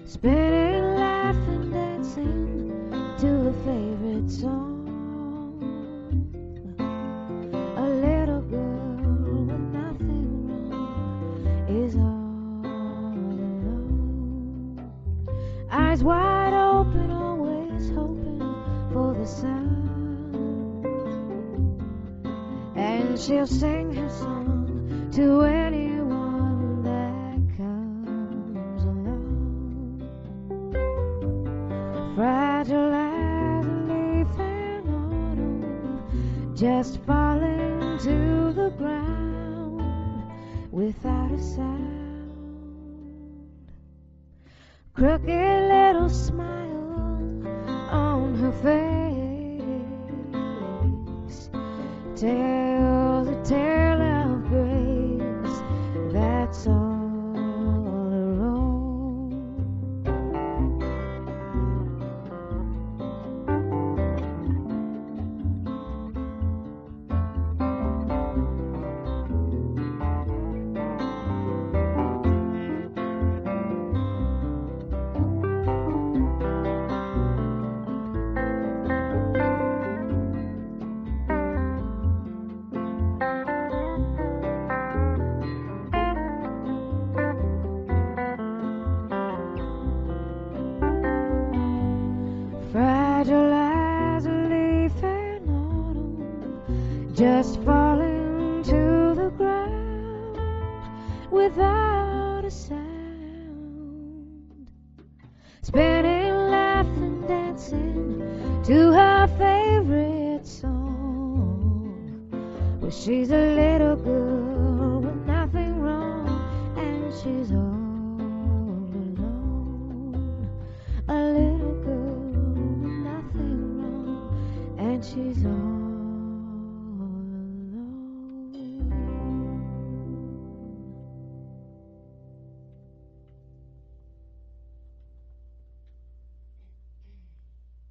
spinning, laughing, dancing to a favorite song. A little girl with nothing wrong is all alone. Eyes wide open, always hoping for the sun. And she'll sing her song to anyone that comes along. Fragile as a leaf in autumn, just falling to the ground without a sound. Crooked little smile on her face tells a tale of grace that's all her own. Fragile as a leaf in autumn, just falling to the ground without a sound. Spinning, laughing, dancing to her favorite song. Well, she's a little